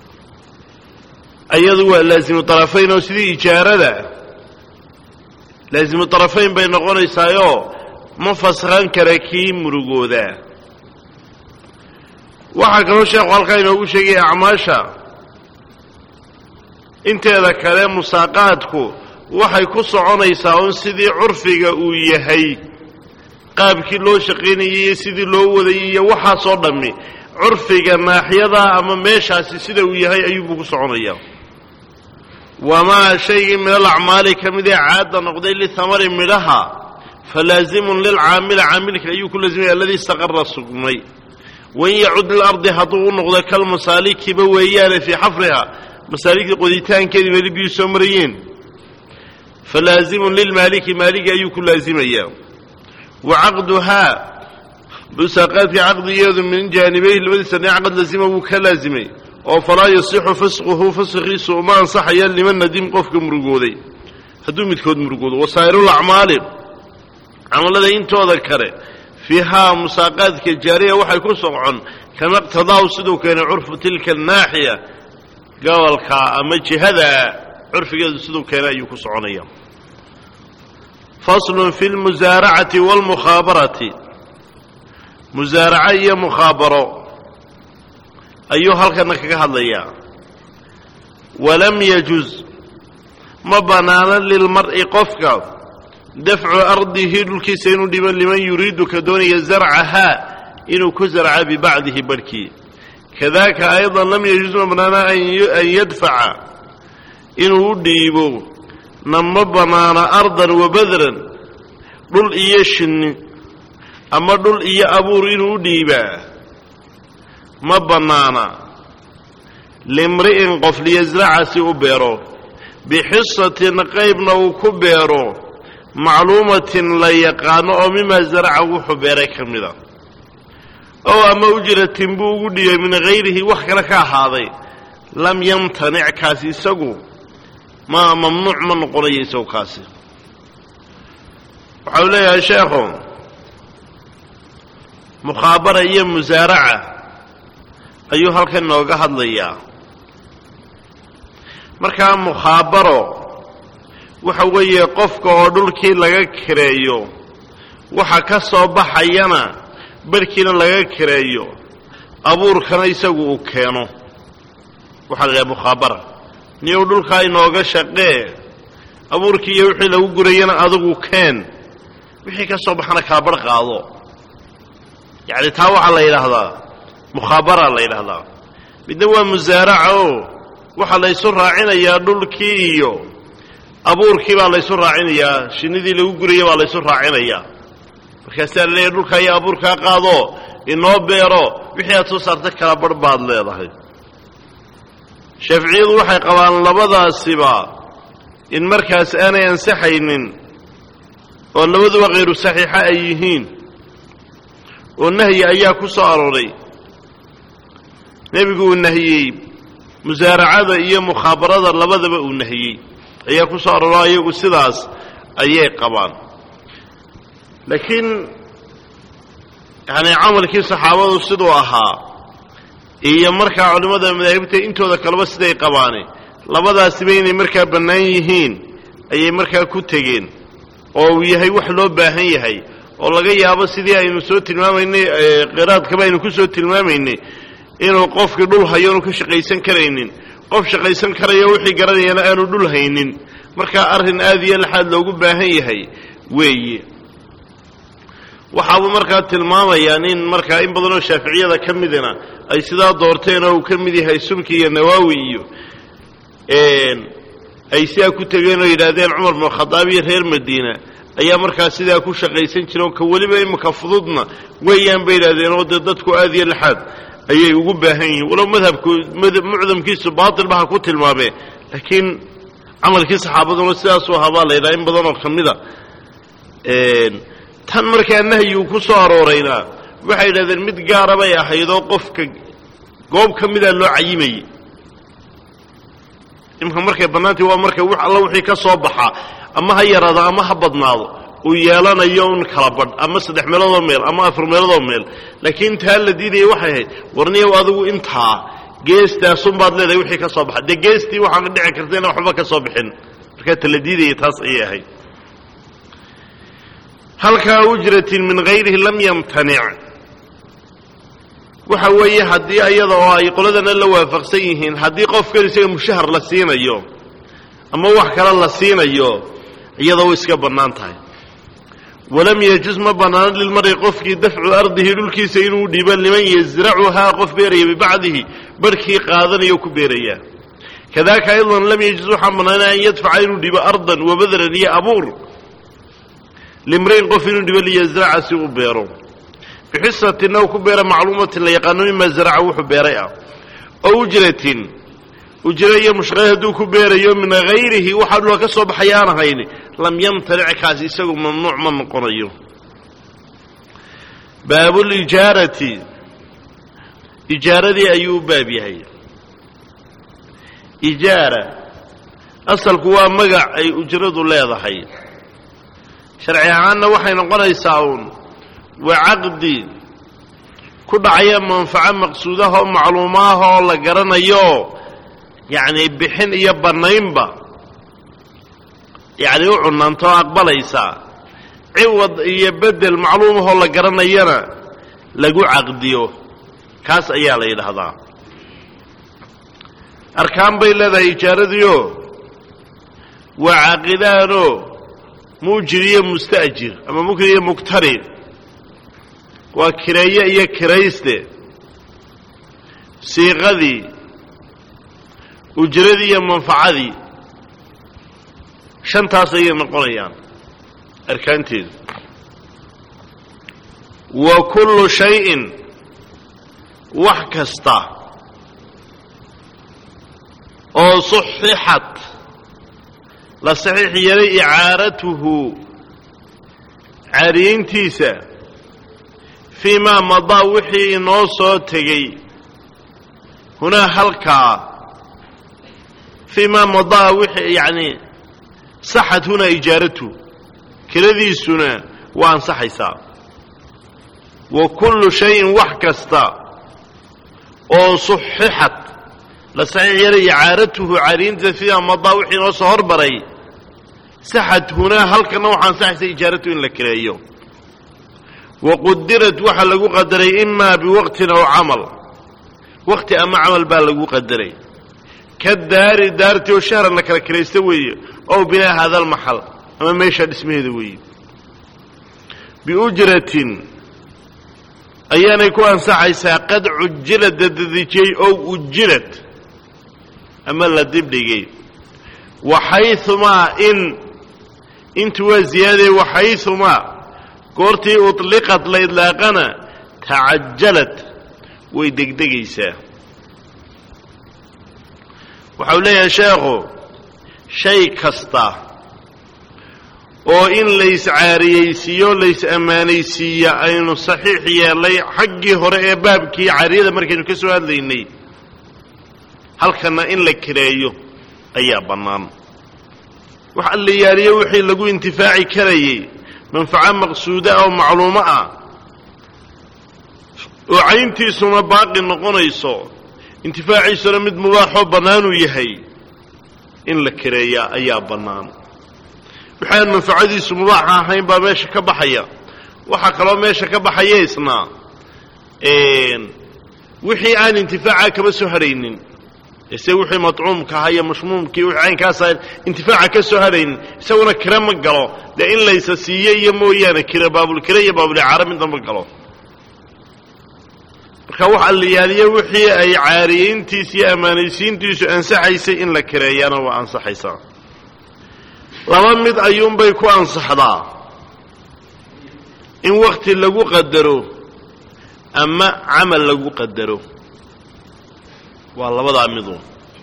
ayadu waa laazimu طرفين oo sidii ijaarada laazimu طرفين bay noqonaysaayo ma fasxan kara kii murugooda waxa kaloo sheekhu halkaa inoogu sheegay acmaasha inteeda kale musaaqaadku waxay ku soconaysaa oo sidii curfiga uu yahay qaabkii loo shaqeynayay sidii loo wadayay iyo waxa soo dhami curfiga naaxiyada ama meeshaasi sida uu yahay ayuu ku soconayaa wama shay min al-a'mal kamida aada noqday li thamari milaha falazim lil 'amil 'amilka ayuu ku laazimay alladhi istaqarra sugmay wa ya'ud al-ard hadu noqda kal masaliki bawayan fi hafriha masaliki qoditaankeedii wali biyo soo marayeen falazim lil maliki maliki ayuu ku laazimaya وعقدها بساقات عقد يد من جانبيه الذي سنع عقد لازمه كلازمي او فلا يصح فسقه فسخ سوما صح يلي من ندم قفك مرغودي هدو مدكود مرغود وسائر الاعمال عملده انتو ذكره فيها مساقات كجاريه waxay ku socon kama qtadaa sidoo kale urf tilka naahiya gawalka ama jihada urfigeedu sidoo kale ayuu ku soconaya فصل في المزارعة والمخابرة مزارعة مخابرة أيها الكنك كهذا ولم يجوز مبنانا للمرء قفك دفع أرضه الكسين لمن يريد كدون يزرعها إنه كزرع ببعده بركي كذاك أيضا لم يجوز مبنانا أن يدفع إنه ديبو نما بنانا أرضا وبذرا دول إيا شني أما دول إيا أبور إنو ديبا ما بنانا لامرئ قفل يزرع سيؤبيرو بحصة قيبنا وكبيرو معلومة لا يقان أو مما زرع وحبيري كمدا أو أما أجرة تنبو من غيره وحكرك هذا لم يمتنع كاسي سقو ما ممنوع من قرية سوكاسي وحولي يا شيخ مخابرة هي مزارعة أيها الكنة وقهد ليا مركا مخابرة وحوي قفك ودولكي لغا كريو وحكا صوبة حيانا بركينا لغا كريو أبور كان يسوق كينو وحلغي مخابرة niyow dhulka inooga shaqee abuurkii iyo wixii lagu gurayana adigu keen wixii ka soo baxana ka bar qaado yaani taa waxa la yiraahdaa mukhabara la yiraahdaa midna waa muzaaraco waxa la isu raacinayaa dhulkii iyo abuurkii baa la isu raacinayaa shinidii lagu gurayay baa la isu raacinayaa markaas la dhulka iyo abuurka qaado inoo beero wixii aad soo saarta kala badh baad leedahay shaaficiyadu waxay qabaan labadaasiba in markaas aanay ansaxaynin oo labaduba hayru saxiixa ay yihiin oo nahyi ayaa ku soo arooray nebigu uu nahiyey musaaracada iyo mukhabarada labadaba uu nahiyey ayaa ku soo arooro ayagu sidaas ayay qabaan laakiin yani camalkii saxaabadu siduu ahaa iyo markaa culimmada madaahibta intooda kaleba siday qabaane labadaasiba inay markaa bannaan yihiin ayay markaa ku tegeen oo uu yahay wax loo baahan yahay oo laga yaabo sidii aynu soo tilmaamaynay qiraadkaba aynu ku soo tilmaamaynay inuu qofkii dhul hayo onu ka shaqaysan karaynin qof shaqaysan karayo wixii garanayana aanu dhul haynin markaa arrin aad iyo laxaad loogu baahan yahay weeye waxaabuu markaa tilmaamayaan in markaa in badanoo shaaficiyada ka midina ay sidaa doorteen oo uu ka mid yahay subki iyo nawaawi iyo ay sidaa ku tegeen oo yidhaahdeen cumar binu khadaab iyo reer madiina ayaa markaa sidaa ku shaqaysan jireen ka weliba imika fududna weeyaan bay yidhahdeen oo dee dadku aad iyo laxaad ayay ugu baahan yihiin walow madhabku mucdamkiisu baatil ba ha ku tilmaamee laakiin camalkii saxaabaduna sidaasuu ahaa baa la yidhaha in badanoo ka mida tan markaa nahyigu ku soo aroorayna waxay yidhahdeen mid gaara bay ahaydoo qofka goob ka mida loo cayimayey imka markay bannaantii waa marka wax alla wixii ka soo baxa ama ha yaraado ama ha badnaado uu yeelanayo un kala badh ama saddex meeloodoo meel ama afar meeloodoo meel laakiin taa la diidaya waxay ahayd warniyow adigu intaa geestaasunbaad leedahay wixii ka soo baxa dee geestii waxaana dhici karta inaan waxba ka soo bixin markaa ta la diidaya taas ayay ahayd halkaa ujratin min hayrihi lam yamtanic waxa weeye haddii iyada oo ay qoladana la waafaqsan yihiin haddii qofkan isaga mushahar la siinayo ama wax kale la siinayo iyada way iska bannaan tahay walam yajuz ma bannaano lilmari qofkii dafcu ardihi dhulkiisa inuu dhiibo liman yasracuhaa qof beeraya bibacdihi barhkii qaadanayo ku beerayaa kadaaka aydan lam yajuz waxaa bannaana an yadfaca inuu dhiibo ardan wabadran iyo abuur limriin qof inuu dhibo liyasraca si uu beero bixisatin aw ku beera macluumatin la yaqaano mima zaraca wuxuu beeray ah oo ujratin ujra iyo mushqaad hadduu ku beerayo min hayrihi waxaa dhula ka soo baxaya aan ahayn lam yamtanic kaasi isagu mamnuuc ma noqonayo baabulijaarati ijaaradii ayuu u baab yahay ijaara asalku waa magac ay ujradu leedahay sharci ahaanna waxay noqonaysaa uun waa caqdi ku dhacaya manfaco maqsuudahoo macluumaahoo la garanayo yacni bixin iyo bannaynba yacni u cunaanto oo aqbalaysaa ciwad iyo beddel macluumahoo la garanayana lagu caqdiyo kaas ayaa la yidhaahdaa arkaan bay leedahay ijaaradiio waa caaqidaanoo muujir iyo musta'jir ama mukri iyo muktari waa kireeye iyo kirayste siiqadii ujradii iyo manfacadii shantaas ayay noqonayaan arkaanteedu wa kullu shayin wax kasta oo suxixat la saxiix yeelay icaaratuhu caariyeyntiisa fii maa madaa wixii inoo soo tegey hunaa halkaa fii maa madaa wixii yacni saxat hunaa ijaaratu keladiisuna waa ansaxaysaa wa kullu shayin wax kasta oo suxixat la saxiix yeelay icaaratuhu caariyeyntiisa fii maa madaa wixii inoo soo hormaray saxat hunaa halkana waxaa ansaxaysa ijaaratu in la kireeyo waqudirad waxaa lagu qadaray imaa biwaqtin aw camal waqti ama camal baa lagu qadaray ka daari daartii oo shahran la kala kiraysta weeye ow binaa hada almaxal ama meesha dhismaheeda weeye biujratin ayaanay ku ansaxaysaa qad cujilad la dadejiyey ow ujilad ama la dibdhigay waxayumaa in intu waa ziyaadee waxayumaa goortii uطliqad la idlaaqana tacajalad way degdegaysaa. waxau leeyahay sheekhu shay kasta oo in layscaariyaysiiyo lays-ammaanaysiiya aynu saxiix yeellay xaggii hore ee baabkii caariyada markaynu ka soo hadlaynay, halkanna in la kireeyo ayaa bannaan. wax alla yaaliyo wixii lagu intifaaci karayay manfaco maqsuuda oo macluumo ah oo cayntiisuna baaqi noqonayso, intifaaciisuna mid mubaaxoo bannaanuu yahay, in la kireeyaa ayaa bannaan. waxaan manfacadiisu mubaaxa ahayn baa meesha ka baxaya. waxaa kaloo meesha ka baxaya isna wixii aan intifaaca kama soo hadhaynin, ise wixii matcuumka ahaa iyo mashmuumkii wixii caynkaas ahayn intifaaca ka soo hadhaynin, isaguna kira ma galo. dee in laysa siiye iyo mooyaane kira baabulkira iyo baabulicaara midna ma galo. marka wax allayaaliyo wixii ay caariyeyntiis iyo ammaanaysiintiisu ansaxaysay in la kireeyaana waa ansaxaysaa. laba mid ayuunbay ku ansaxdaa: in wakti lagu qadaro ama camal lagu qadaro. waa labadaa midu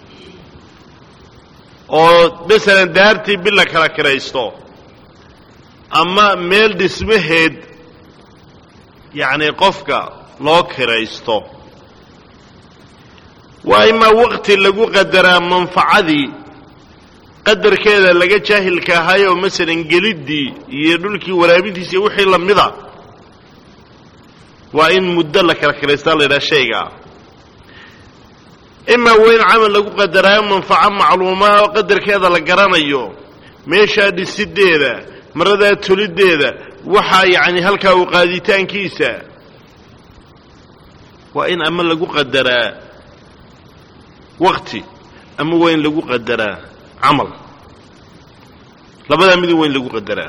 oo masalan daartii bil la kala kiraysto ama meel dhismaheed yacni qofka loo kiraysto. waa imaa waqti lagu qadaraa manfacadii qadarkeeda laga jaahilka ahaay oo masalan geliddii iyo dhulkii waraabintiisa iyo wixii lamida, waa in muddo la kala kiraystaa la yidhaha shaygaa. imaa waa in camal lagu qadaraayo manfaco macluumaa oo qadarkeeda la garanayo, meeshaa dhisiddeeda, maradaa toliddeeda, waxaa yacni halkaa u qaaditaankiisa, waa in ama lagu qadaraa waqti ama waa in lagu qadaraa camal. labadaa midin waa in lagu qadaraa.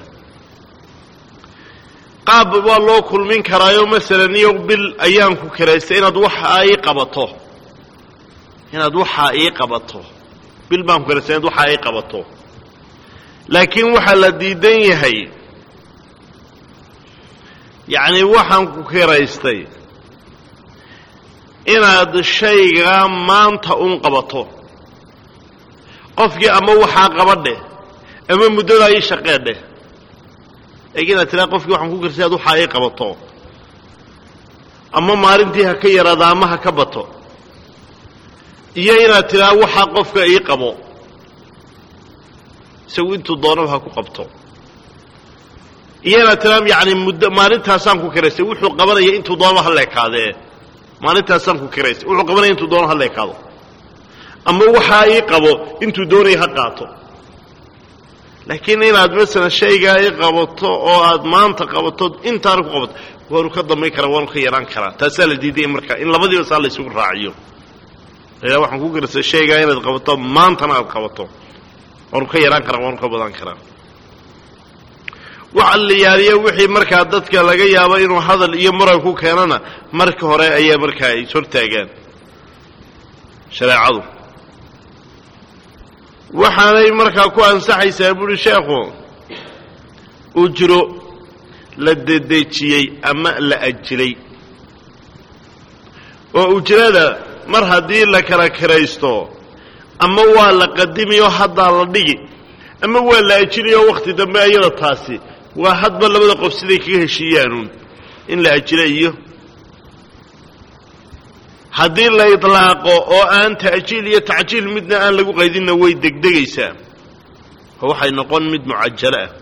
qaab waa loo kulmin karaayo masalan iyo bil ayaan ku kiraystay inaad waxa ii qabato inaad waxaa ii qabato bil baan ku kiraystay inaad waxaa ii qabato. laakiin waxaa la diidan yahay yacni waxaan ku kiraystay inaad shaygaa maanta un qabato. qofkii ama waxaa qabadheh ama muddadaa ii shaqeedheh. laakiin inaad tiraa qofkii waxaan ku kiraystay inaad waxaa ii qabato, ama maalintii ha ka yaraada ama ha ka bato, iyo inaad tiraa waxaa qofka ii qabo, isagu intuu doonaba ha ku qabto. iyo inaad tiraa yacni muddo maalintaasaan ku kiraystay, wuxuu qabanaya intuu doonaba ha leekaadee, maalintaasaan ku kiraystay, wuxuu qabanaya intuu doonaba ha leekaado, ama waxaa ii qabo intuu doonaya ha qaato. laakiin inaad masalan shaygaa ii qabato oo aad maanta qabato intaana ku qabato, waanu ka dambayn karaa, waanu ka yaraan karaa. taasaa la diiday marka in labadiiba saa la isugu raaciyo. ilaa waxaan ku kiraystay shaygaa inaad qabato maantana aad qabato, waanu ka yaraan karaa, waanu ka badan karaa. waxa la yaaliyo wixii markaa dadka laga yaabo inuu hadal iyo muran ku keenana marka hore ayaa markaa ay hortaagaan shareecadu. waxaanay markaa ku ansaxaysaa buuri sheekhu ujro la dedejiyey ama la ajilay. oo ujrada mar haddii la kala kiraysto ama waa la qadimiyo haddaa la dhigi, ama waa la ajiliyo wakhti dambe ayada taasi waa hadba labada qof siday kaga heshiiyaanuun in la ajila. iyo haddii la idlaaqo oo aan ta'jiil iyo tacjiil midna aan lagu qaydinna way degdegaysaa oo waxay noqon mid mucajalo ah.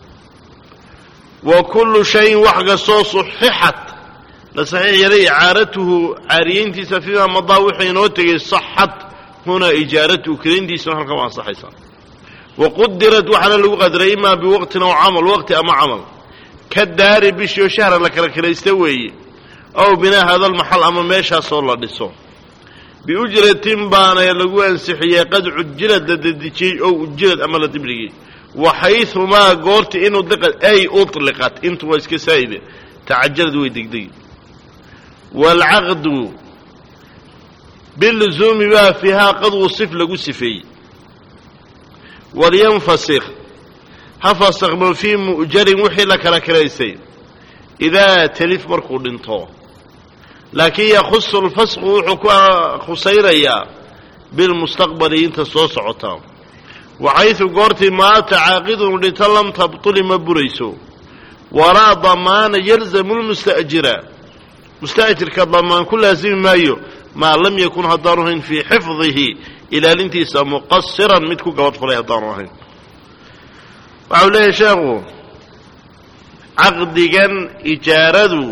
wa kullu shayin wax kastoo suxixat la saxiix yeelay icaaratuhu caariyeyntiisa fiimaa madaa wuxuu inoo tegay saxad huna ijaaratuhu kirayntiisuna halkan waa ansaxaysaa. waqudirat waxaana lagu qadaray imaa biwaqtin aw camal, waqti ama camal, ka daari bishii oo shahran la kala kiraysta weeye, aw binaa hada almaxal ama meeshaasoo la dhiso. biujratin baana lagu ansixiyey qad cujilad la dedejiyey ow ujilad ama la dibligay. waxayumaa goorti in uliqat ay uliqat intu waa iska saa'ide tacajalad way degdegi. waalcaqdu biluzuumi baa fiihaa qad wasif lagu sifeeyey. walyanfasikh ha fasakhmo fii mu'jarin wixii la kala kiraysay idaa talif markuu dhinto laakiin yakhusu lfasqu wuxuu ku khusaynayaa bilmustaqbali inta soo socota waxaysu goortii maata caaqidun dhinto lam tabtuli ma burayso walaa damaana yalzamu lmusta'jira musta'jirka damaan ku laasimi maayo maa lam yakun haddaanu ahayn fii xifdihi ilaalintiisa muqasiran mid ku gabadhfalay haddaanu ahayn waxau leeyahay sheekhu caqdigan ijaaradu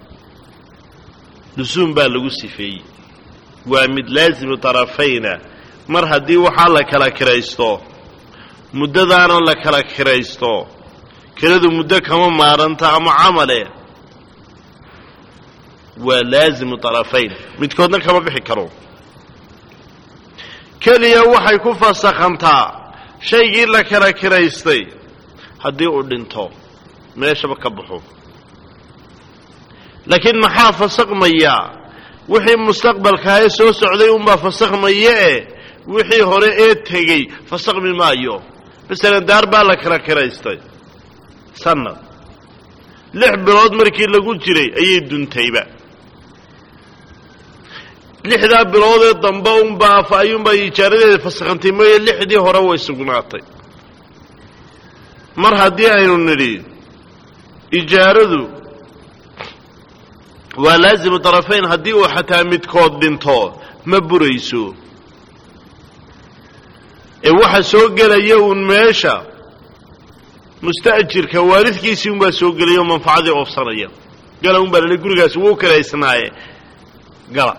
lusuum baa lagu sifeeyey waa mid laasimu tarafayna mar haddii waxaa la kala kiraysto muddadaana la kala kiraysto kiradu muddo kama maaranta ama camale waa laasimu tarafayn midkoodna kama bixi karo keliya waxay ku fasakhantaa shaygii la kala kiraystay haddii uu dhinto meeshaba ka baxo laakiin maxaa fasakmaya wixii mustaqbalkahae soo socday unbaa fasakmaya e wixii hore ee tegey fasakmi maayo masalan daar baa la kala kiraystay sanad lix bilood markii lagu jiray ayay duntayba lixdaa biloodee dambe unbaa ayuunbaa ijaaradeeda fasakhantay mooye lixdii hore way sugnaatay mar haddii aynu nidhi ijaaradu waa laasimu tarafayn haddii uu xataa midkood dhinto ma burayso ee waxa soo gelaya uun meesha musta'jirka waalidkiisii unbaa soo gelaya oo manfacadii oofsanaya gala unbaa lali gurigaasi wuu kiraysnaaye gala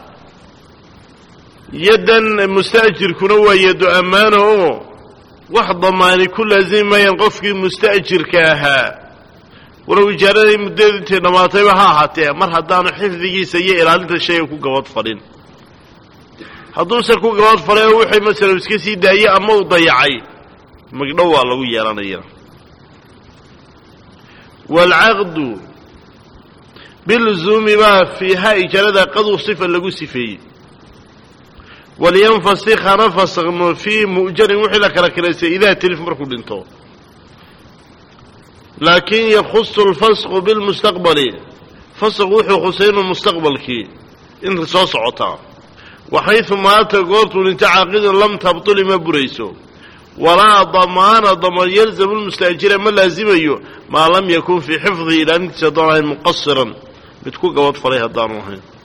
yaddan musta'jirkuna waa yaddo ammaano oo wax damaani ku laasimi maayaan qofkii musta'jirka ahaa walow ijaaraday muddadeedu intay dhammaatayba ha ahaatee mar haddaanu xifdigiisa iyo ilaalinta shayga ku gabadh fadhin hadduuse ku gabadh falay oo wixii masalan iska sii daayey ama uu dayacay magdhow waa lagu yeelanaya waalcaqdu biluzuumi baa fiihaa ijaarada qaduu sifa lagu sifeeyey walyanfasik hana fasakno fii mu'jarin wixii la kala kiraystay idaa telif markuu dhinto laakin yakhusu lfasqu bilmustaqbali fasqu wuxuu khusaynu mustaqbalkii inta soo socotaa waxaysu maata goortuu dhinto caaqidun lam tabtuli ma burayso walaa damaana damaan yalzamu lmusta'jira ma laasimayo maa lam yakun fii xifdihi ilaalintiisa haddaan ahayn muqasiran mid ku gabadh falay haddaanu ahayn